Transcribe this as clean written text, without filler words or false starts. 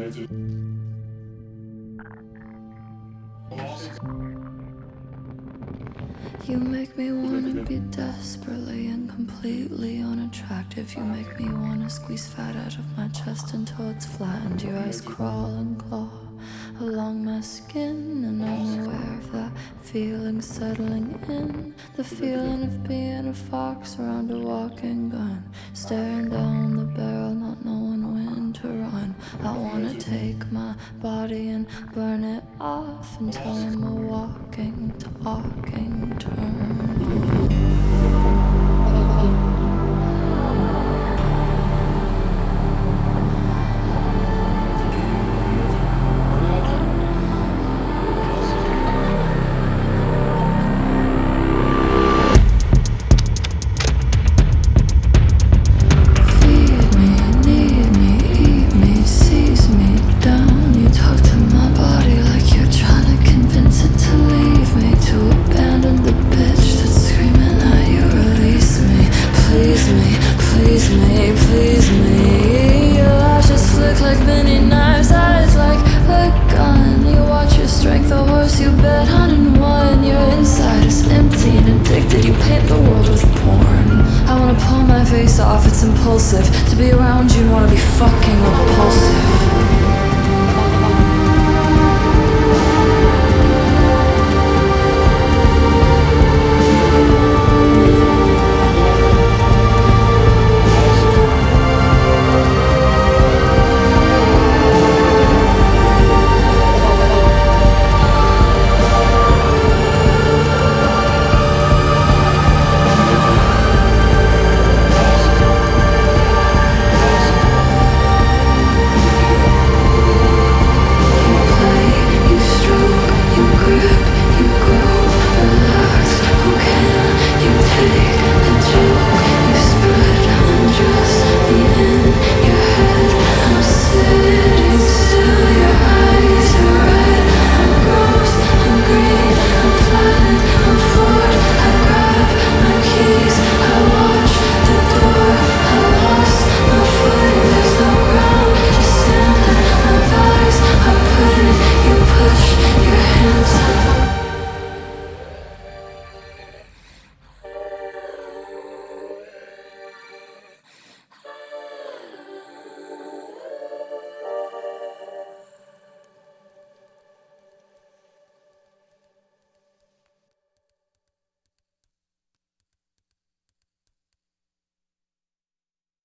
You make me wanna be desperately and completely unattractive. You make me wanna squeeze fat out of my chest until it's flattened. Your eyes crawl and claw along my skin, and I'm aware of that feeling settling in. The feeling of being a fox around a walking gun, staring down the barrel, not knowing when to run. I wanna take my body and burn it off until I'm a walking, talking turn on. Please me. Your lashes flick like many knives, eyes like a gun. You watch your strength, a horse you bet on and won. Your inside is empty and addicted, you paint the world with porn. I wanna pull my face off, it's impulsive to be around you and wanna be fucking repulsive.